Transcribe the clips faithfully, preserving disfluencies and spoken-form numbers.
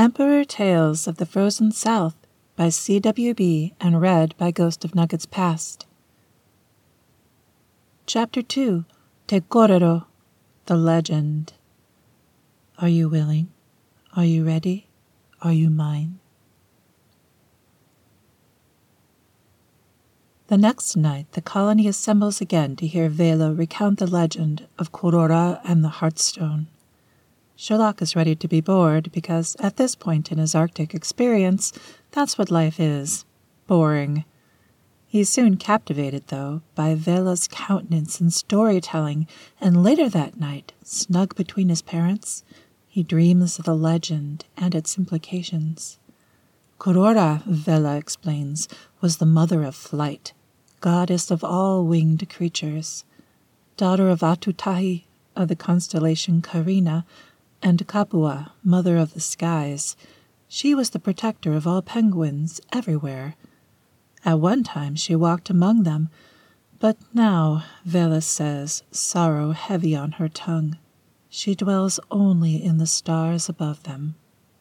Emperor Tales of the Frozen South by C W B and read by Ghost of Nuggets Past. Chapter two, Te Korero, The Legend. Are you willing? Are you ready? Are you mine? The next night, the colony assembles again to hear Vela recount the legend of Korora and the Heartstone. Sherlock is ready to be bored because, at this point in his Arctic experience, that's what life is. Boring. He's soon captivated, though, by Vela's countenance and storytelling, and later that night, snug between his parents, he dreams of the legend and its implications. Korora, Vela explains, was the mother of flight, goddess of all winged creatures, daughter of Atutahi of the constellation Carina, and Kapua, mother of the skies. She was the protector of all penguins everywhere. At one time she walked among them, but now, Vela says, sorrow heavy on her tongue, she dwells only in the stars above them.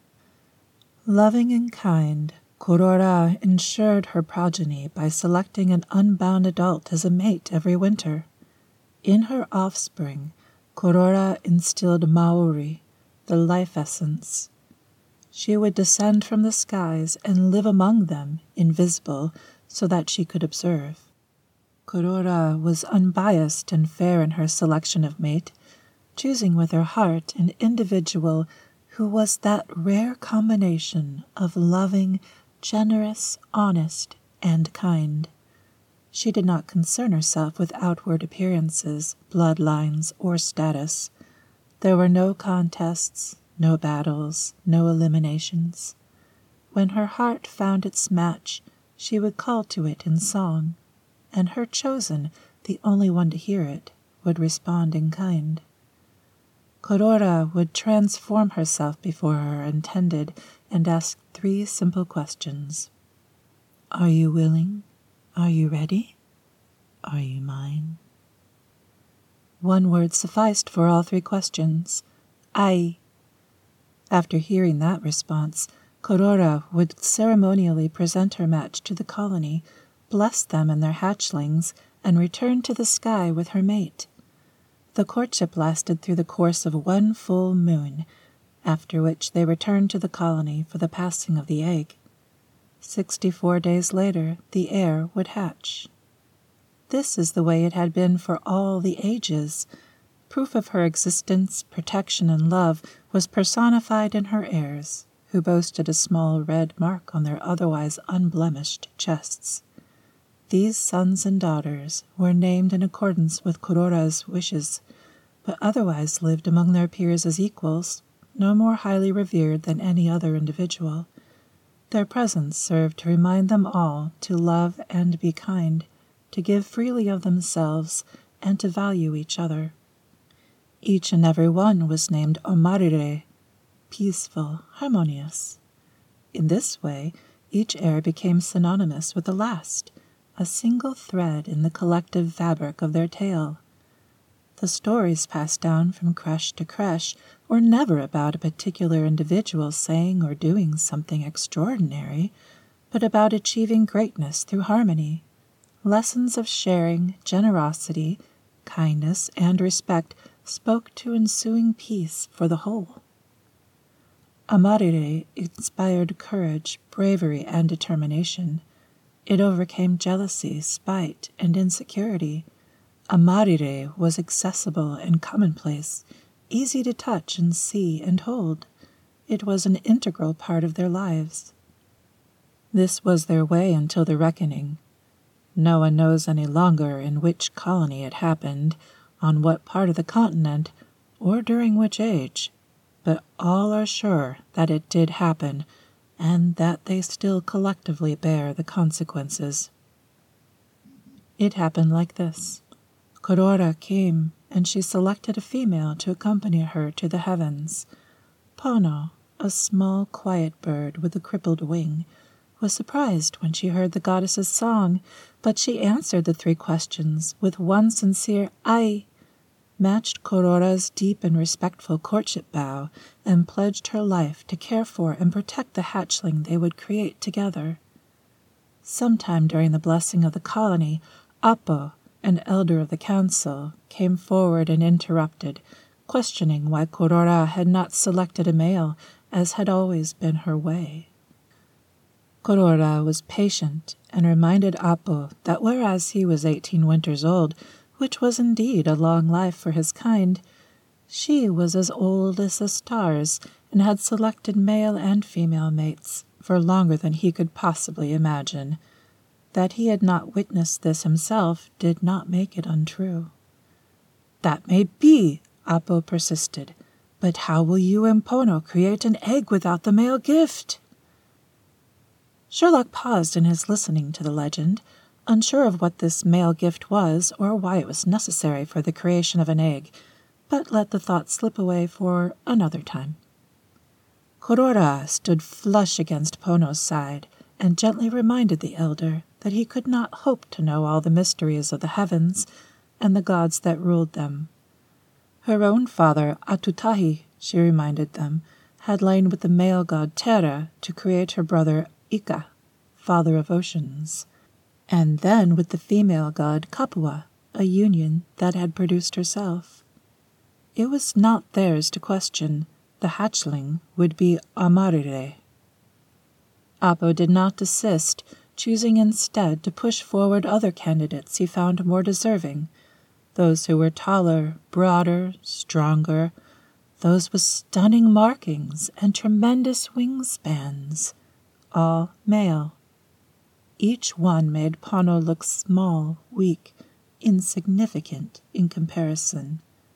Loving and kind, Korora ensured her progeny by selecting an unbound adult as a mate every winter. In her offspring, Korora instilled Maori, the life essence. She would descend from the skies and live among them, invisible, so that she could observe. Korora was unbiased and fair in her selection of mate, choosing with her heart an individual who was that rare combination of loving, generous, honest, and kind. She did not concern herself with outward appearances, bloodlines, or status. There were no contests, no battles, no eliminations. When her heart found its match, she would call to it in song, and her chosen, the only one to hear it, would respond in kind. Korora would transform herself before her intended and ask three simple questions. Are you willing? Are you ready? Are you mine? One word sufficed for all three questions. Ai. After hearing that response, Korora would ceremonially present her match to the colony, bless them and their hatchlings, and return to the sky with her mate. The courtship lasted through the course of one full moon, after which they returned to the colony for the passing of the egg. Sixty-four days later, the heir would hatch. This is the way it had been for all the ages. Proof of her existence, protection, and love was personified in her heirs, who boasted a small red mark on their otherwise unblemished chests. These sons and daughters were named in accordance with Korora's wishes, but otherwise lived among their peers as equals, no more highly revered than any other individual. Their presence served to remind them all to love and be kind, to give freely of themselves, and to value each other. Each and every one was named Omarire, peaceful, harmonious. In this way, each heir became synonymous with the last, a single thread in the collective fabric of their tale. The stories passed down from creche to creche were never about a particular individual saying or doing something extraordinary, but about achieving greatness through harmony. Lessons of sharing, generosity, kindness, and respect spoke to ensuing peace for the whole. Omarire inspired courage, bravery, and determination. It overcame jealousy, spite, and insecurity. Omarire was accessible and commonplace, easy to touch and see and hold. It was an integral part of their lives. This was their way until the reckoning. No one knows any longer in which colony it happened, on what part of the continent, or during which age, but all are sure that it did happen, and that they still collectively bear the consequences. It happened like this. Korora came, and she selected a female to accompany her to the heavens. Pono, a small, quiet bird with a crippled wing, was surprised when she heard the goddess's song, but she answered the three questions with one sincere ai. matched Korora's deep and respectful courtship vow and pledged her life to care for and protect the hatchling they would create together. Sometime during the blessing of the colony, Apo, an elder of the council, came forward and interrupted, questioning why Korora had not selected a male, as had always been her way. Korora was patient and reminded Apo that whereas he was eighteen winters old, which was indeed a long life for his kind, she was as old as the stars and had selected male and female mates for longer than he could possibly imagine. That he had not witnessed this himself did not make it untrue. "That may be," Apo persisted, "but how will you and Pono create an egg without the male gift?" Sherlock paused in his listening to the legend, unsure of what this male gift was or why it was necessary for the creation of an egg, but let the thought slip away for another time. Korora stood flush against Pono's side and gently reminded the elder that he could not hope to know all the mysteries of the heavens and the gods that ruled them. Her own father, Atutahi, she reminded them, had lain with the male god Terra to create her brother Ika, father of oceans, and then with the female god Kapua, a union that had produced herself. It was not theirs to question. The hatchling would be Amarire. Apo did not desist, choosing instead to push forward other candidates he found more deserving, those who were taller, broader, stronger, those with stunning markings and tremendous wingspans, all male. Each one made Pono look small, weak, insignificant in comparison.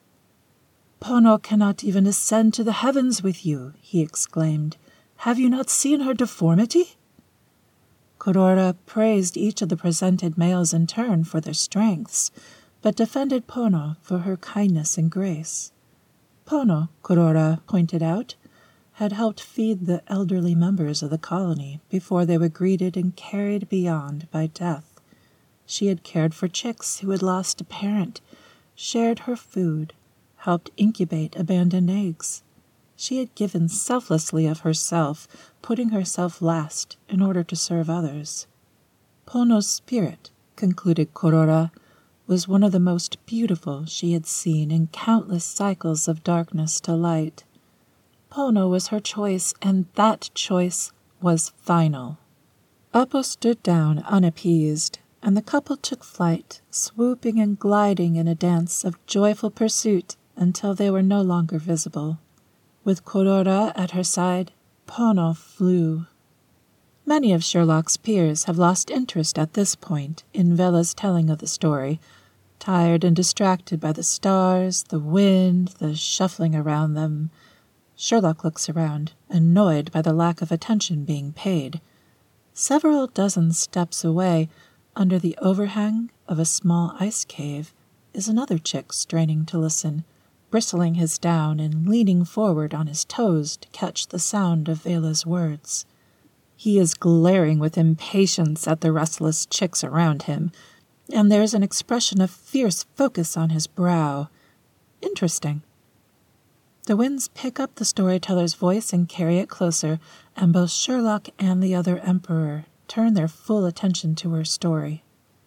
"Pono cannot even ascend to the heavens with you," he exclaimed. "Have you not seen her deformity?" Korora praised each of the presented males in turn for their strengths, but defended Pono for her kindness and grace. Pono, Korora pointed out, had helped feed the elderly members of the colony before they were greeted and carried beyond by death. She had cared for chicks who had lost a parent, shared her food, helped incubate abandoned eggs. She had given selflessly of herself, putting herself last in order to serve others. Pono's spirit, concluded Korora, was one of the most beautiful she had seen in countless cycles of darkness to light. Pono was her choice, and that choice was final. Apo stood down unappeased, and the couple took flight, swooping and gliding in a dance of joyful pursuit until they were no longer visible. With Korora at her side, Pono flew. Many of Sherlock's peers have lost interest at this point in Vela's telling of the story, tired and distracted by the stars, the wind, the shuffling around them. Sherlock looks around, annoyed by the lack of attention being paid. Several dozen steps away, under the overhang of a small ice cave, is another chick straining to listen, bristling his down and leaning forward on his toes to catch the sound of Vela's words. He is glaring with impatience at the restless chicks around him, and there is an expression of fierce focus on his brow. Interesting. The winds pick up the storyteller's voice and carry it closer, and both Sherlock and the other emperor turn their full attention to her story.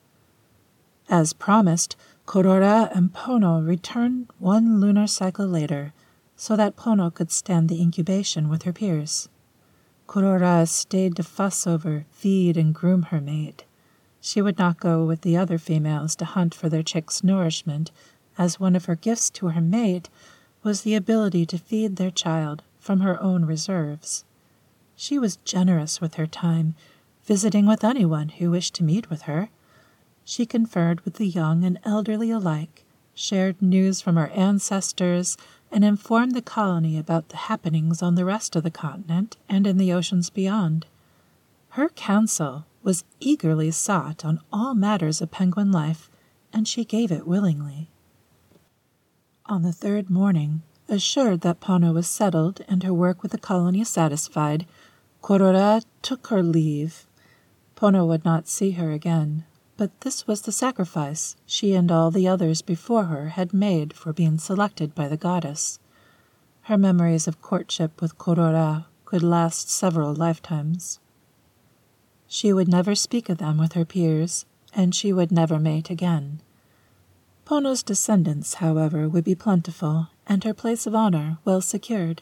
As promised, Korora and Pono returned one lunar cycle later, so that Pono could stand the incubation with her peers. Korora stayed to fuss over, feed, and groom her mate. She would not go with the other females to hunt for their chicks' nourishment, as one of her gifts to her mate was the ability to feed their child from her own reserves. She was generous with her time, visiting with anyone who wished to meet with her. She conferred with the young and elderly alike, shared news from her ancestors, and informed the colony about the happenings on the rest of the continent and in the oceans beyond. Her counsel was eagerly sought on all matters of penguin life, and she gave it willingly. On the third morning, assured that Pono was settled and her work with the colony satisfied, Korora took her leave. Pono would not see her again, But this was the sacrifice she and all the others before her had made for being selected by the goddess. Her memories of courtship with Korora could last several lifetimes. She would never speak of them with her peers, and she would never mate again. Pono's descendants, however, would be plentiful, and her place of honor well secured.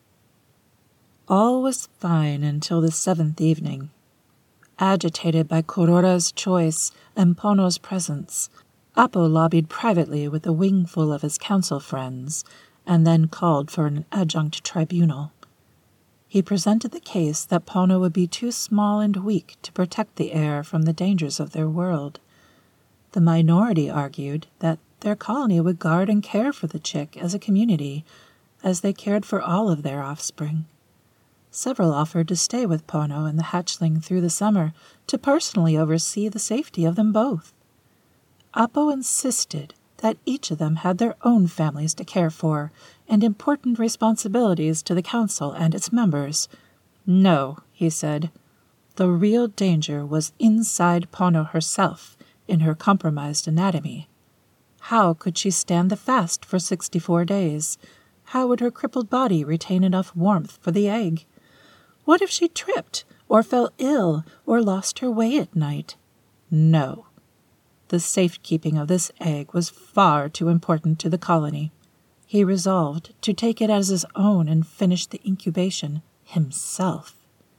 All was fine until the seventh evening. Agitated by Korora's choice and Pono's presence, Appo lobbied privately with a wingful of his council friends, and then called for an adjunct tribunal. He presented the case that Pono would be too small and weak to protect the heir from the dangers of their world. The minority argued that their colony would guard and care for the chick as a community, as they cared for all of their offspring. Several offered to stay with Pono and the hatchling through the summer to personally oversee the safety of them both. Appo insisted that each of them had their own families to care for and important responsibilities to the council and its members. No, he said, the real danger was inside Pono herself, in her compromised anatomy. How could she stand the fast for sixty-four days? How would her crippled body retain enough warmth for the egg? What if she tripped, or fell ill, or lost her way at night? No. The safekeeping of this egg was far too important to the colony. He resolved to take it as his own and finish the incubation himself.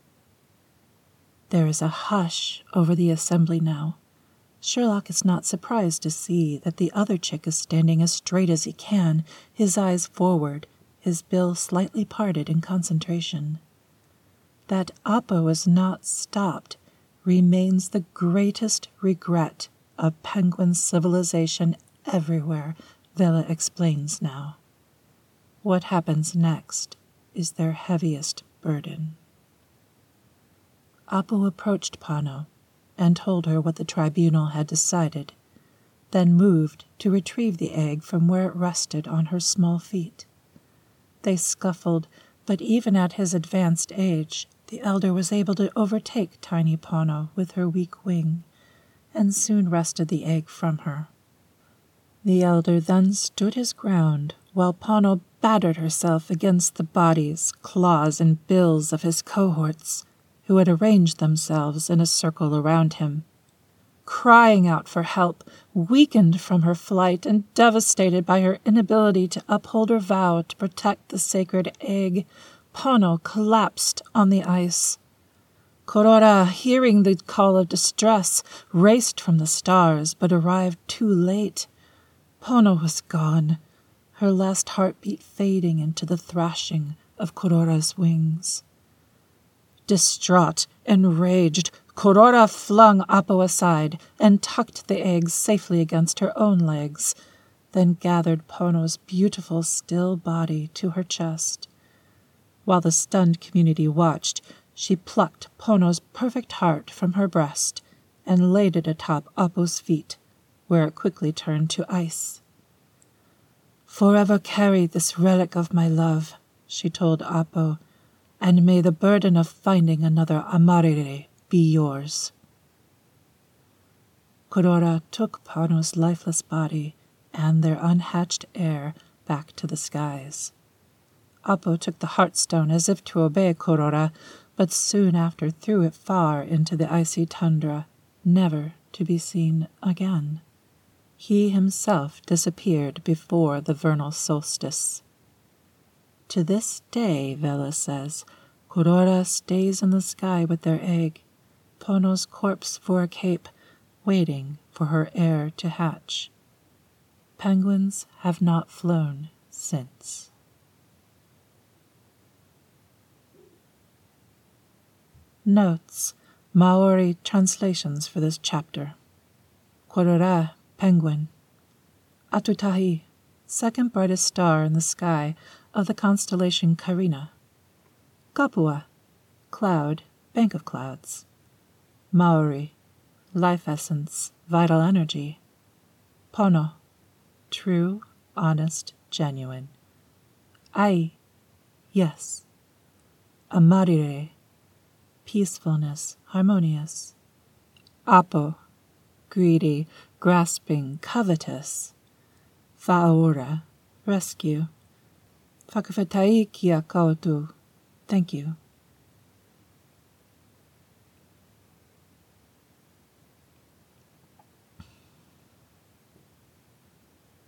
There is a hush over the assembly now. Sherlock is not surprised to see that the other chick is standing as straight as he can, his eyes forward, his bill slightly parted in concentration. That Appo is not stopped remains the greatest regret of penguin civilization everywhere, Vela explains now. What happens next is their heaviest burden. Appo approached Pono and told her what the tribunal had decided, then moved to retrieve the egg from where it rested on her small feet. They scuffled, but even at his advanced age, the elder was able to overtake tiny Pono with her weak wing, and soon wrested the egg from her. The elder then stood his ground, while Pono battered herself against the bodies, claws, and bills of his cohorts, who had arranged themselves in a circle around him. Crying out for help, weakened from her flight and devastated by her inability to uphold her vow to protect the sacred egg, Pono collapsed on the ice. Korora, hearing the call of distress, raced from the stars, but arrived too late. Pono was gone, her last heartbeat fading into the thrashing of Korora's wings. Distraught, enraged, Korora flung Appo aside and tucked the eggs safely against her own legs, then gathered Pono's beautiful still body to her chest. While the stunned community watched, she plucked Pono's perfect heart from her breast and laid it atop Appo's feet, where it quickly turned to ice. "Forever carry this relic of my love," she told Appo, "and may the burden of finding another Amarire be yours." Korora took Pono's lifeless body and their unhatched heir back to the skies. Appo took the heartstone as if to obey Korora, but soon after threw it far into the icy tundra, never to be seen again. He himself disappeared before the vernal solstice. To this day, Vela says, Korora stays in the sky with their egg, Pono's corpse for a cape, waiting for her heir to hatch. Penguins have not flown since. Notes, Maori translations for this chapter. Korora, penguin. Atutahi, second brightest star in the sky of the constellation Carina. Kapua, cloud, bank of clouds. Maori, life essence, vital energy. Pono, true, honest, genuine. Ai, yes. Amarire, peacefulness, harmonious. Appo, greedy, grasping, covetous. Fa'aura, rescue. Whakawhetai ki a koutou. Thank you.